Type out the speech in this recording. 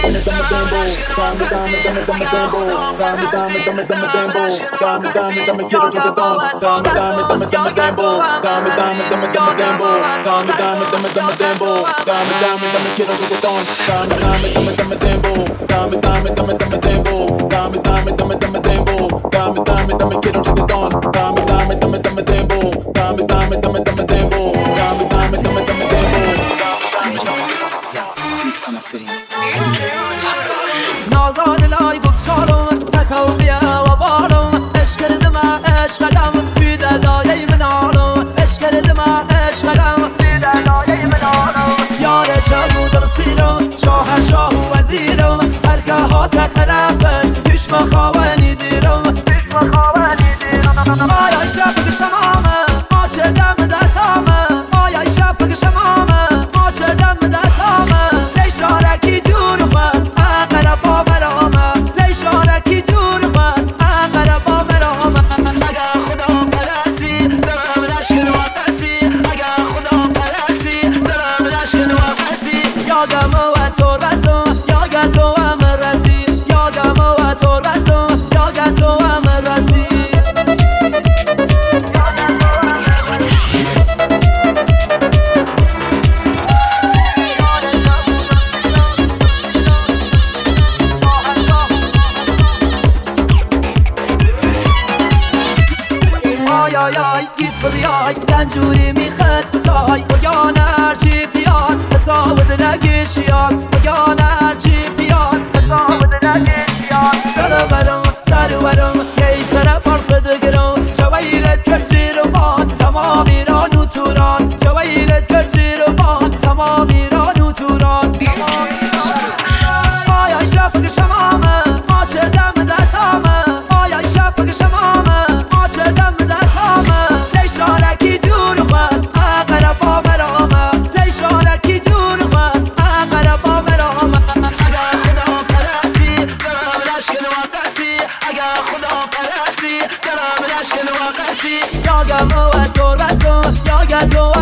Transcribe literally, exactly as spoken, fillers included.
نازان لای بکشالم تکو بیا و بالم عشق کردم عشقم بیده دایه منالم عشق کردم عشقم بیده دایه منالم یار چلو در سیرم شاه شاه و وزیرم هرگه ها تطرفن پیش مخوانی دیرم پیش مخوانی دیرم آیا شب بگشمامه ما چه دم در تامه آیا شب بگشمامه ما چه دم در تامه لیشارکی دور خود اقرب با برامه لیشارکی دور خود اقرب با برامه اگه خدا پرسی دلم لشکر و قسی اگه خدا پرسی دلم لشکر و قسی یادم و تو رسم یاگه تو هم رسی یادم و تو رسم یاگه تو هم رسی آی آی آی گیس بیای رنجوری میخد بتای بگان هرچی پیاز حساب دلگی شیاز بگان هرچی پیاز حساب دلگی شیاز دلو برم سر برم کی سر پرق دگرم شویلت کرجی رو بان تمام ایران و توران شویلت کرجی رو بان تمام ایران و توران آیا شب بگشمامه ما چه دم در تامه آیا شب بگشمامه ما چه دم در تامه لیشارکی دور خود اقرب با برامه لیشارکی دور خود اقرب با برامه اگه خدا پرسی دلم لشکر و قسی اگه خدا پرسی دلم لشکر و قسی یاگم و تو رسم یاگه تو